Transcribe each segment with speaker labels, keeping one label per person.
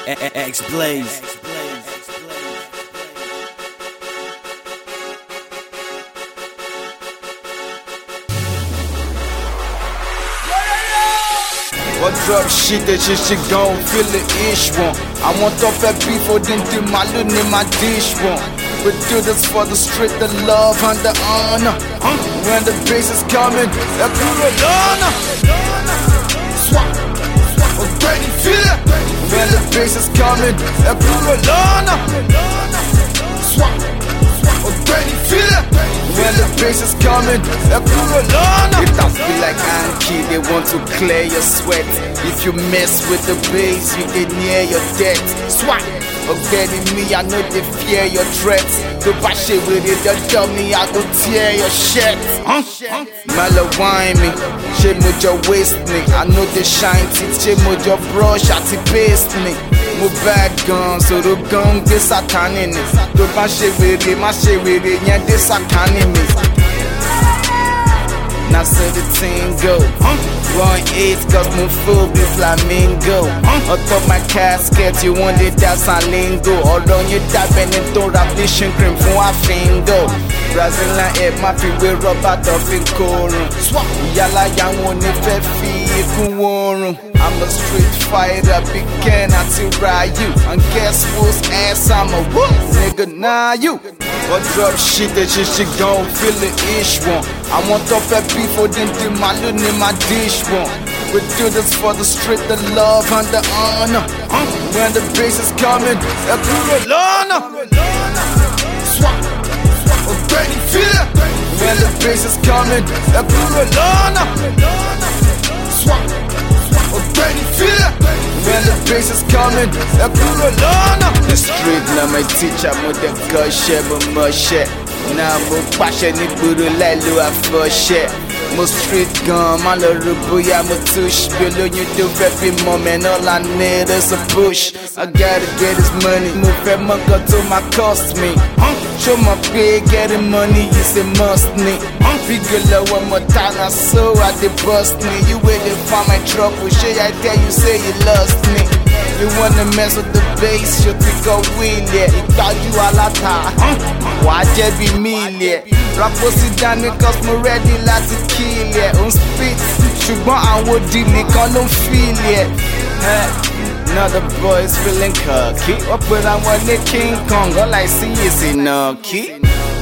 Speaker 1: X-Blaze.
Speaker 2: What drop shit that she gon' feel the ish one. I want off that beef for them to my little in my dish one. We do this for the street, the love and the honor. When the bass is coming, that Purolana. Swap, already feel it. When the bass is coming, that Purolana. Swap, already feel it. When the bass is coming, that Purolana. It does feel like Anki, they want to clear your sweat. If you mess with the bass, you get near your death. Swap. Forgetting me, I know they fear your threats. To bash it with it, they'll tell me I go tear your shit. Mellow wine me, she mojo waste me. I know they shine teeth, she mojo brush, I paste me. Move bad gun, so the gun get satan in it. To bash it with it, my shit with it, yeah, they satan in me. Now so the team go 1-8 cause my food be flamingo. On top my casket, you want it, that's a lingo. All on your dab and then throw rap vision cream from a finger. Brazilian head, my feet will rub out of in corum. Yala yang won't never feel. I'm a street fighter, big can until Ryu. And guess whose ass I'm a whoop, nigga, nah you. What drop shit that she gon' feel the ish one. I want off that beef for them to my little in my dish one. We do this for the street, the love and the honor. When the bass is coming, that Purolana. Swap, already feel it. When the bass is coming, that Purolana. Swap, already feel it. When the bass is coming, that Purolana. The street now my teacher, mo the girl share but much shit. Now mo passion it buru like lo a for shit. Mo street gun, my little boy, I'm a tush. Below you do every moment, all I need is a push. I gotta get this money, move that money to my cost me. Show my pay, getting money is a must me. Figure low one more time, I so I did bust me. You waiting for my trouble, shit I tell you say you lost me. You wanna mess with the bass, you think I will, yeah. You thought you all a ta, why just be me, yeah. Rap sit down cause me ready like to kill, yeah. On spit, ṣùgbọ́n àwọn dìlì kan ló ń feel, yeah. Now the boys feeling cocky. Up with I want the King Kong, all I see is Inoki.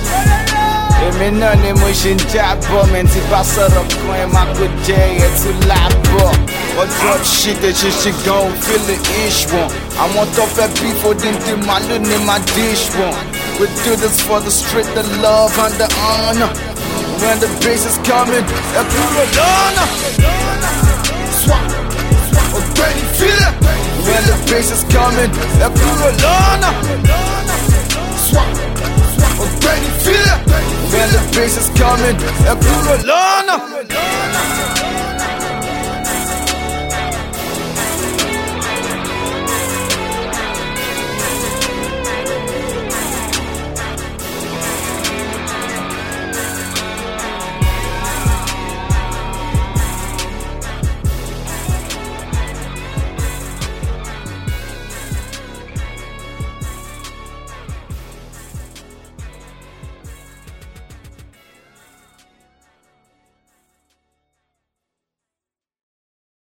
Speaker 2: Èmi náà ni mo ṣe ń jábọ̀, mi ti bá sọ̀rọ̀ kan ẹ̀ máa kó jẹ́ ẹ̀ tún láàbọ̀. What drop shit that she gon' feel the ish one. I want off that beef for them to my little in my dish one. We do this for the street, the love and the honor. When the bass is coming, that Purolana. Swap, already feel it. When the bass is coming, that Purolana. Swap, already feel it. When the bass is coming, that Purolana.